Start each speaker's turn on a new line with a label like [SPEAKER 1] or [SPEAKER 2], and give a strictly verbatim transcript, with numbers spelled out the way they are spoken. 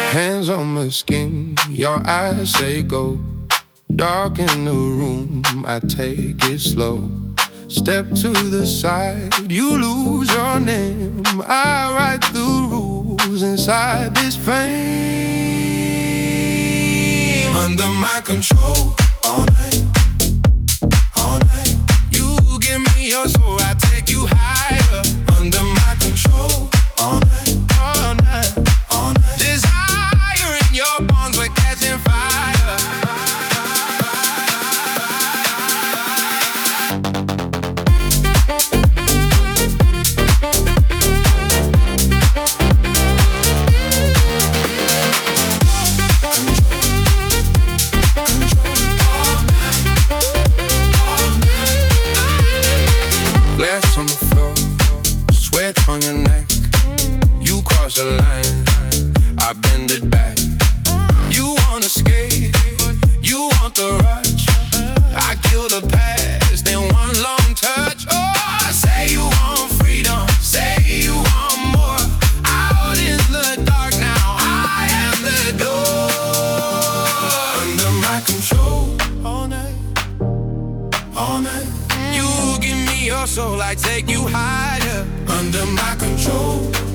[SPEAKER 1] Hands on my skin, your eyes say go. Dark in the room, I take it slow. Step to the side, you lose your name. I write the rules inside this frame. Under my control, all night, all night. You give me your soul, I take you higher. Under my control, all night, all night, all night. Desire in your bones, we're catching fire. Glass on the floor, sweat on your neck. You cross the line, I bend it back. You wanna skate, you want the rush. I kill the past in one long touch. Oh, I say you want freedom, say you want more. Out in the dark now, I am the door. Under my control, all night, all night. You give me your soul, I take you higher. Under my control.